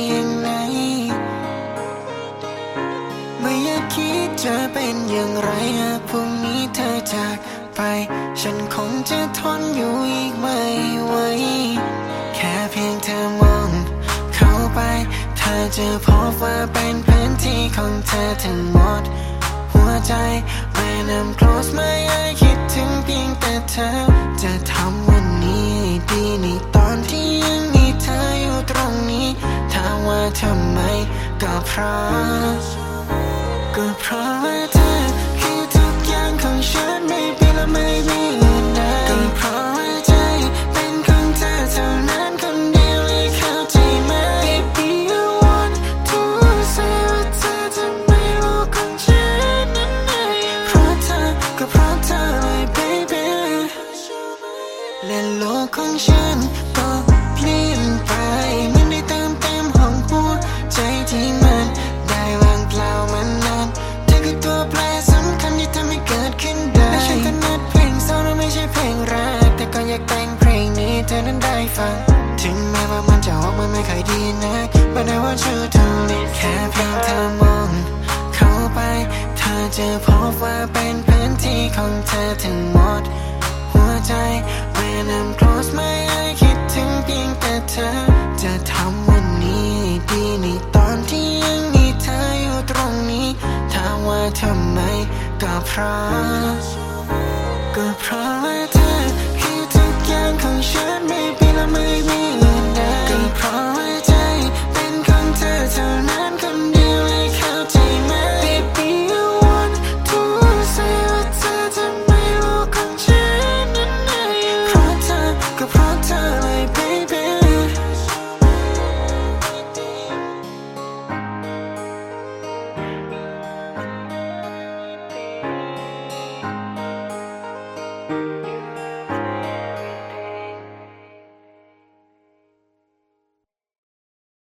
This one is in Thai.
อย่างไรไม่อยากคิดจะเป็นอย่างไรหากพรุ่งนี้เธอจากไปฉันคงจะทนอยู่อีกไม่ไหวแค่เพียงเธอมองเข้าไปเธอจะพบว่าเป็นพื้นที่ของเธอทั้งหมดหัวใจ When I'm close my eye คิดถึงเพียงแต่เธอจะทำวันนี้ดีในตอนที่ยังมีเธออยู่ตรงนี้ถามว่าทำไมก็เพราะว่าเธอคือทุกอย่างของฉันไม่เปลี่ยนและไม่มีอื่นใดก็เพราะว่าใจเป็นของเธอเท่านั้นคนเดียวให้เข้าใจไหม Baby I want to say ว่าเธอจะไม่รู้ของฉันนั้นไงเพราะเธอก็เพราะเธอเลย Baby และโลกของฉันก็เปลี่ยนไปมันได้เติมเต็มห้องหัวใจที่มันได้วางเปล่ามานานเธอคือตัวแปรสำคัญที่ทำให้เกิดขึ้นได้และฉันถนัดเพลงเศร้าและไม่ใช่เพลงรักแต่ก็อยากแต่งเพลงนี้เธอนั้นได้ฟังถึงแม้ว่ามันจะออกมาไม่ค่อยดีนัก But I want you to live แค่เพียงเธอมองเข้าไปเธอจะพบว่าเป็นพื้นที่ของเธอทั้งหมดหัวใจ When I'm close my eye คิดถึงเพียงแต่เธอจะทำวันนี้ดีในตอนที่ยังมีเธออยู่ตรงนี้ถามว่าทำไมก็เพราะว่า